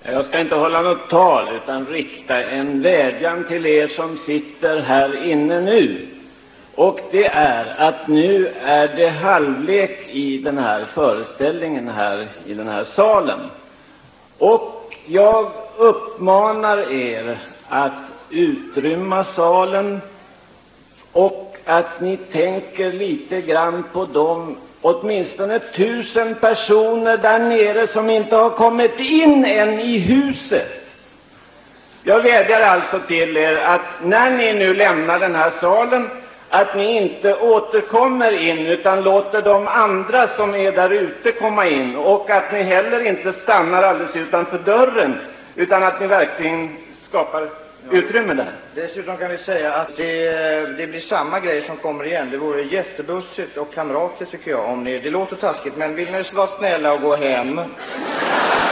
Jag ska inte hålla något tal utan rikta en vädjan till er som sitter här inne nu. Och det är att nu är det halvlek i den här föreställningen här i den här salen. Och jag uppmanar er att utrymma salen och att ni tänker lite grann på de åtminstone 1000 personer där nere som inte har kommit in än i huset. Jag vädjar alltså till er att när ni nu lämnar den här salen, att ni inte återkommer in utan låter de andra som är där ute komma in, och att ni heller inte stannar alldeles utanför dörren utan att ni verkligen skapar utrymme där. Dessutom kan vi säga att det blir samma grej som kommer igen. Det vore jättebussigt och kamratligt tycker jag om ni, det låter taskigt, men vill ni vara snälla och gå hem?